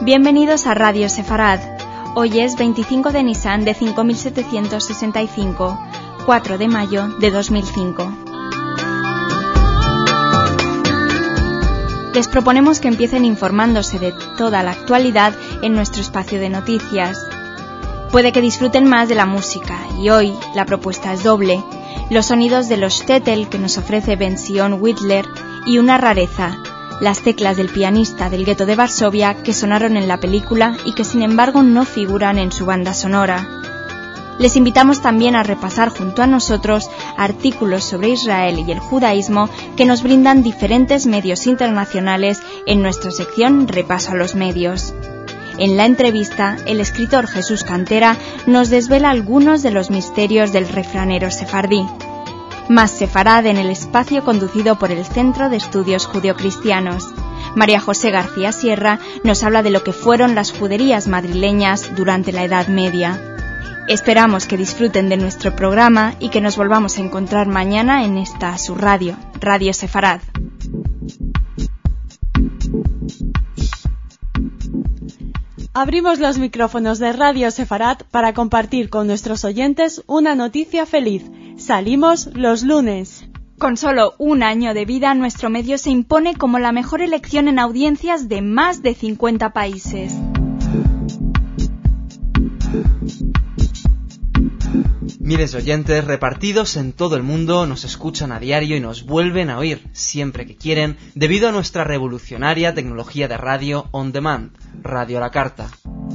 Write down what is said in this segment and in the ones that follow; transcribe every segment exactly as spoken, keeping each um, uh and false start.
Bienvenidos a Radio Sefarad. Hoy es veinticinco de Nisan de cinco mil setecientos sesenta y cinco, cuatro de mayo de dos mil cinco. Les proponemos que empiecen informándose de toda la actualidad en nuestro espacio de noticias. Puede que disfruten más de la música y hoy la propuesta es doble. Los sonidos de los shtetl que nos ofrece Ben-Zion Whitler y una rareza, las teclas del pianista del gueto de Varsovia que sonaron en la película y que sin embargo no figuran en su banda sonora. Les invitamos también a repasar junto a nosotros artículos sobre Israel y el judaísmo que nos brindan diferentes medios internacionales en nuestra sección Repaso a los medios. En la entrevista, el escritor Jesús Cantera nos desvela algunos de los misterios del refranero sefardí. Más Sefarad en el espacio conducido por el Centro de Estudios Judeocristianos. María José García Sierra nos habla de lo que fueron las juderías madrileñas durante la Edad Media. Esperamos que disfruten de nuestro programa y que nos volvamos a encontrar mañana en esta su radio, Radio Sefarad. Abrimos los micrófonos de Radio Sefarad para compartir con nuestros oyentes una noticia feliz. Salimos los lunes. Con solo un año de vida, nuestro medio se impone como la mejor elección en audiencias de más de cincuenta países. Miles de oyentes repartidos en todo el mundo nos escuchan a diario y nos vuelven a oír siempre que quieren debido a nuestra revolucionaria tecnología de radio on demand, Radio a la Carta.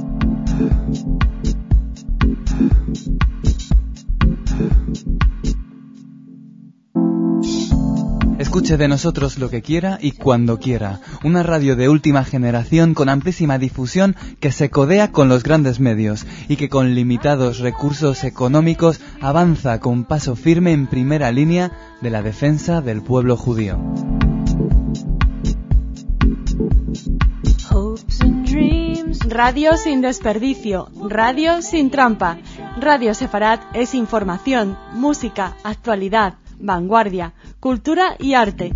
Escuche de nosotros lo que quiera y cuando quiera. Una radio de última generación con amplísima difusión que se codea con los grandes medios y que con limitados recursos económicos avanza con paso firme en primera línea de la defensa del pueblo judío. Radio sin desperdicio, radio sin trampa. Radio Sefarad es información, música, actualidad, vanguardia, cultura y arte.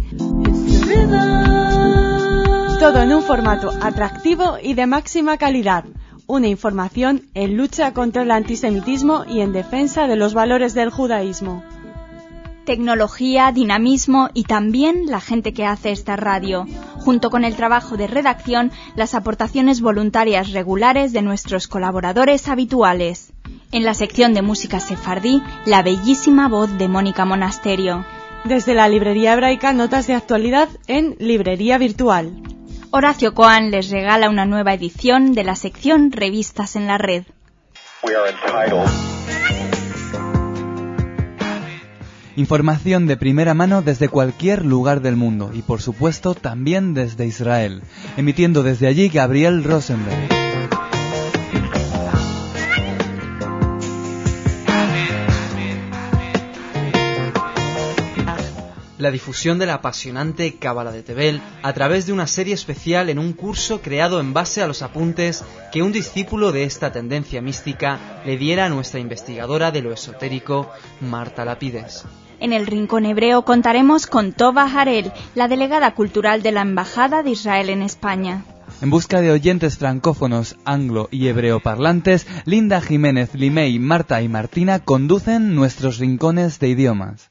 Todo en un formato atractivo y de máxima calidad. Una información en lucha contra el antisemitismo y en defensa de los valores del judaísmo. Tecnología, dinamismo y también la gente que hace esta radio. Junto con el trabajo de redacción, las aportaciones voluntarias regulares de nuestros colaboradores habituales. En la sección de música sefardí, la bellísima voz de Mónica Monasterio. Desde la librería hebraica, notas de actualidad en Librería Virtual. Horacio Coan les regala una nueva edición de la sección Revistas en la Red. Información de primera mano desde cualquier lugar del mundo y, por supuesto, también desde Israel. Emitiendo desde allí Gabriel Rosenberg. La difusión de la apasionante Cábala de Tebel a través de una serie especial en un curso creado en base a los apuntes que un discípulo de esta tendencia mística le diera a nuestra investigadora de lo esotérico, Marta Lapides. En el Rincón Hebreo contaremos con Tova Harel, la delegada cultural de la Embajada de Israel en España. En busca de oyentes francófonos, anglo y hebreo parlantes, Linda Jiménez, Limei, Marta y Martina conducen nuestros rincones de idiomas.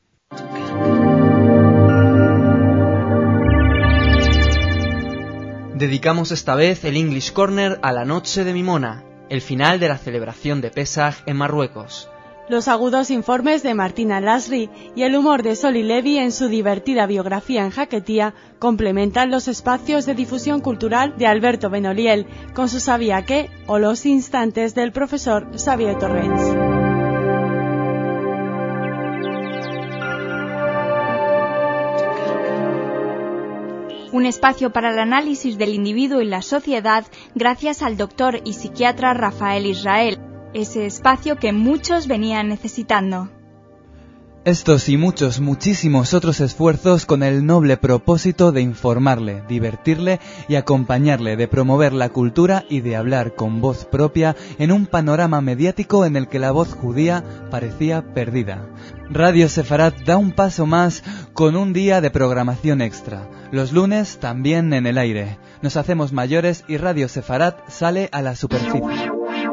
Dedicamos esta vez el English Corner a la noche de Mimona, el final de la celebración de Pesaj en Marruecos. Los agudos informes de Martina Lasri y el humor de Soli Levi en su divertida biografía en Jaquetía complementan los espacios de difusión cultural de Alberto Benoliel con su Sabía qué o los instantes del profesor Xavier Torrens. Un espacio para el análisis del individuo y la sociedad gracias al doctor y psiquiatra Rafael Israel. Ese espacio que muchos venían necesitando. Estos y muchos, muchísimos otros esfuerzos con el noble propósito de informarle, divertirle y acompañarle, de promover la cultura y de hablar con voz propia en un panorama mediático en el que la voz judía parecía perdida. Radio Sefarad da un paso más con un día de programación extra. Los lunes también en el aire. nos hacemos mayores y Radio Sefarad sale a la superficie.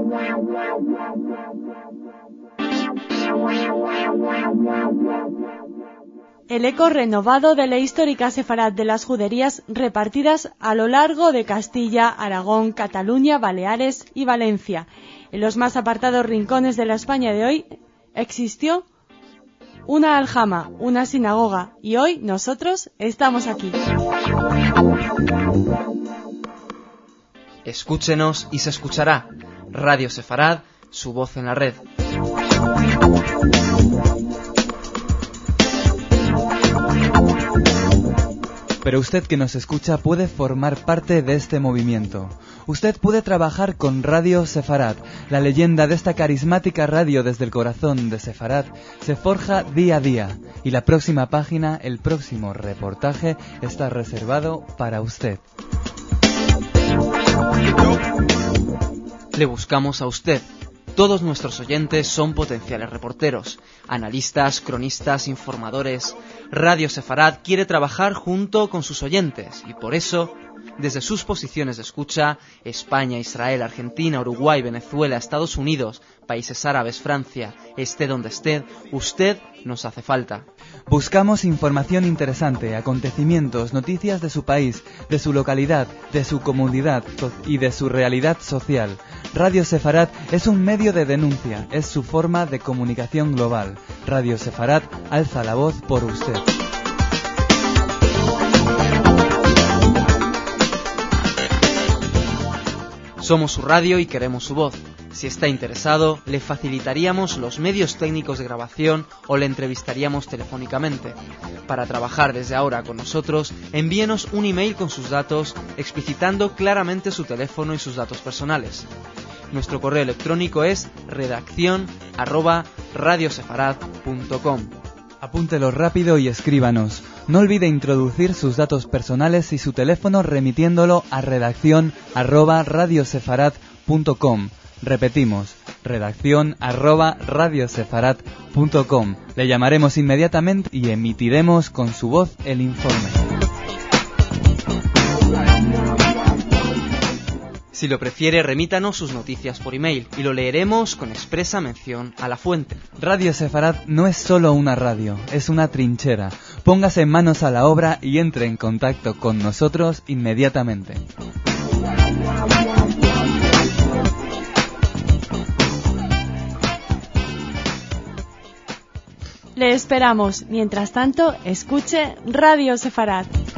El eco renovado de la histórica Sefarad de las juderías repartidas a lo largo de Castilla, Aragón, Cataluña, Baleares y Valencia. En los más apartados rincones de la España de hoy existió una aljama, una sinagoga, y hoy nosotros estamos aquí. Escúchenos y se escuchará. Radio Sefarad, su voz en la red. Pero usted que nos escucha puede formar parte de este movimiento. Usted puede trabajar con Radio Sefarad. La leyenda de esta carismática radio desde el corazón de Sefarad se forja día a día. Y la próxima página, el próximo reportaje, está reservado para usted. Le buscamos a usted. Todos nuestros oyentes son potenciales reporteros, analistas, cronistas, informadores. Radio Sefarad quiere trabajar junto con sus oyentes y por eso, desde sus posiciones de escucha, España, Israel, Argentina, Uruguay, Venezuela, Estados Unidos, países árabes, Francia, esté donde esté, usted nos hace falta. Buscamos información interesante, acontecimientos, noticias de su país, de su localidad, de su comunidad y de su realidad social. Radio Sefarad es un medio de denuncia, es su forma de comunicación global. Radio Sefarad alza la voz por usted. Somos su radio y queremos su voz. Si está interesado, le facilitaríamos los medios técnicos de grabación o le entrevistaríamos telefónicamente. Para trabajar desde ahora con nosotros, envíenos un email con sus datos, explicitando claramente su teléfono y sus datos personales. Nuestro correo electrónico es redacción arroba radiosefarad punto com. Apúntelo rápido y escríbanos. No olvide introducir sus datos personales y su teléfono remitiéndolo a redacción arroba radiosefarad punto com. Repetimos, redacción arroba radiosefarad punto com. Le llamaremos inmediatamente y emitiremos con su voz el informe. Si lo prefiere, remítanos sus noticias por email y lo leeremos con expresa mención a la fuente. Radio Sefarad no es solo una radio, es una trinchera. Póngase manos a la obra y entre en contacto con nosotros inmediatamente. Le esperamos. Mientras tanto, escuche Radio Sefarad.